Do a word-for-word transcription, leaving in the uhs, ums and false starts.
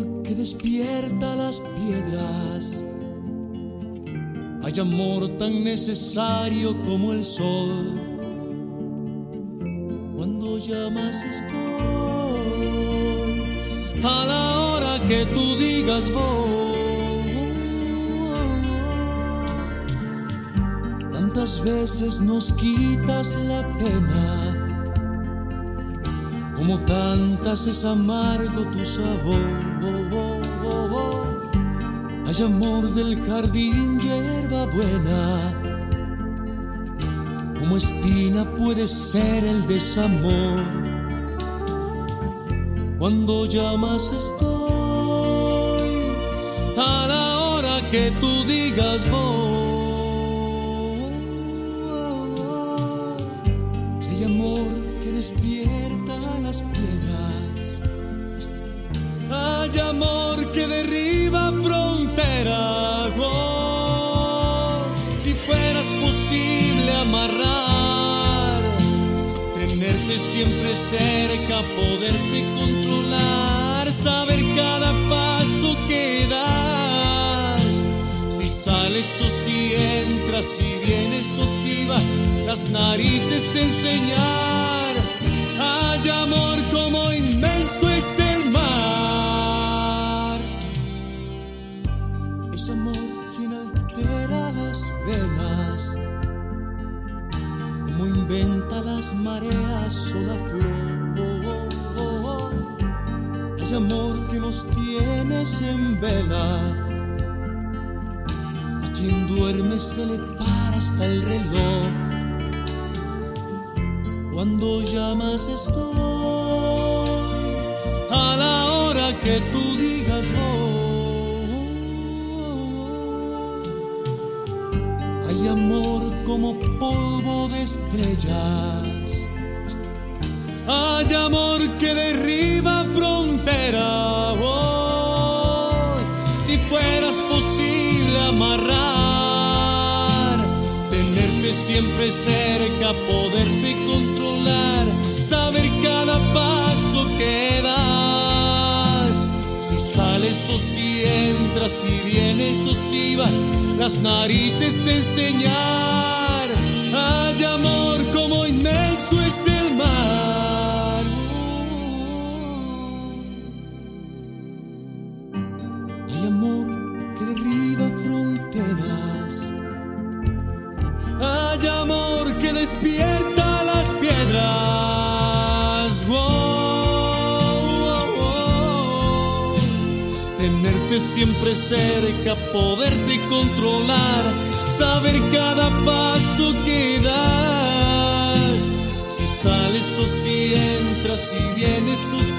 amor que despierta las piedras, hay amor tan necesario como el sol. Cuando llamas estoy, a la hora que tú digas voy. Tantas veces nos quitas la pena, como cantas es amargo tu sabor. Hay amor del jardín, hierba buena, como espina puede ser el desamor. Cuando llamas estoy, a la hora que tú digas voy. Hay amor que despierta las piedras, hay amor que derriba fronteras. Oh, si fueras posible amarrar, tenerte siempre cerca, poderte controlar, saber cada paso que das, si sales o si entras, si vienes o si vas, las narices enseñar. Hay amor como inmenso es el mar, es amor quien altera las venas, como inventa las mareas o la flor. Hay amor que nos tienes en vela, a quien duerme se le para hasta el reloj. Cuando llamas estoy, a la hora que tú digas voy. Hay amor como polvo de estrellas, hay amor que derriba fronteras. Oh, si fueras posible amarrar, tenerte siempre cerca, poderte controlar, saber cada paso que das, si sales o si entras, si vienes o si vas, las narices enseñar. Hay amor como inmenso es el mar, hay amor que derriba fronteras, hay amor que despierta las piedras. Oh, oh, oh. Tenerte siempre cerca, poderte controlar, saber cada paso que das, si sales o si entras, si vienes o